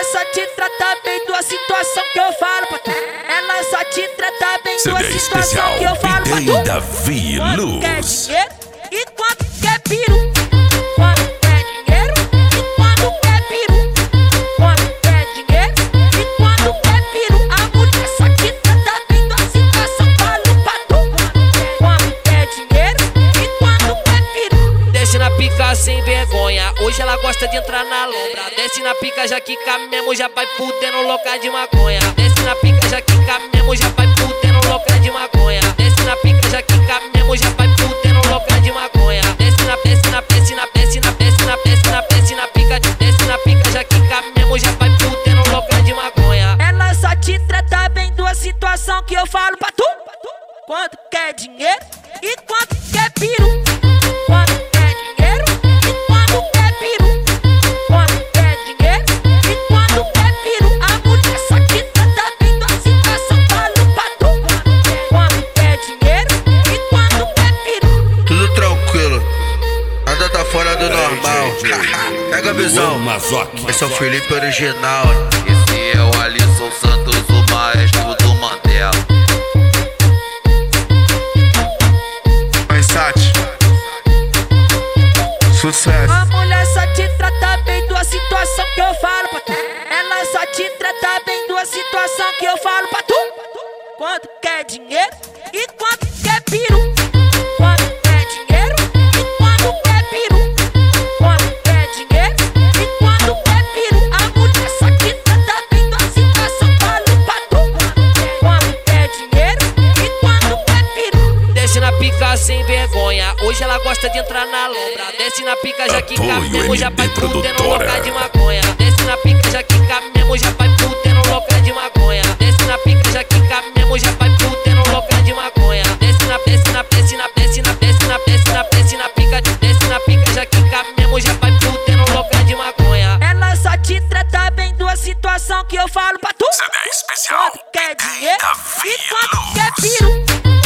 mulher só te trata bem da situação que eu falo pra tu. Ela só te trata bem da situação que eu falo pra tu. Davi Quando quer Luz. dinheiro e quando quer peru. Quando quer dinheiro e quando quer peru. Quando quer dinheiro e quando quer peru. A mulher só te trata bem da situação, falo pra tu. Quando quer dinheiro e quando quer peru. Desce na pica sem vergonha, hoje ela gosta de entrar na lombra. Desce na pica, já quica mesmo, já vai fudendo louca de maconha. Desce na pica, já quica mesmo, já vai fudendo louca de maconha. Desce na pica, já quica mesmo, já vai fudendo louca de maconha. Desce na pica, já quica mesmo, já vai fudendo louca de maconha. Ela só te trata bem da situação que eu falo pra tu. Quando quer dinheiro e quando quer peru. Quando quer dinheiro e quando quer peru. Quando quer dinheiro e quando quer peru. A mulher só te trata bem da situação, falo pra tu. Quando quer dinheiro e quando quer peru. Tudo tranquilo, nada tá fora do normal. Pega a visão, esse é o Felipe original. Esse é o Alisson Santos, o maestro do Mandela. Sati, sucesso. A mulher só te trata bem da situação que eu falo pra tu. Ela só te trata bem da situação que eu falo pra tu. Quando quer dinheiro e quando quer peru. Quando quer dinheiro e quando quer peru. Quando quer dinheiro e quando quer peru. A mulher só te trata bem da situação, falo pra tu. Quando quer dinheiro e quando quer peru. Desce na pica sem vergonha, hoje ela gosta de entrar na lombra. Desce na pica, já quica mesmo, já vai fudendo louca de maconha. Desce na pica, já quica mesmo, já vai fudendo louca de maconha. Desce na pica, já quica mesmo, já vai fudendo louca de maconha. Desce na pica, já quica mesmo, já vai fudendo louca de maconha. Ela só te trata bem da situação que eu falo pra tu. CD especial Quando quer dinheiro Davi e quando Luz. quer peru.